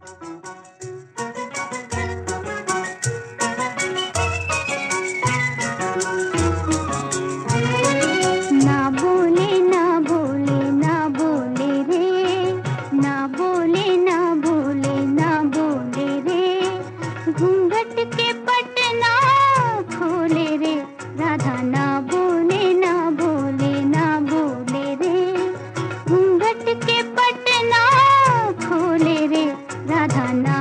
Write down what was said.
ना बोले ना बोले ना बोले रे, ना बोले ना बोले ना बोले रे, घूंघट के पट ना खोले रे, राधा ना बोले ना बोले ना बोले रे, घूंघट के पट ना खोले रे, राधा ना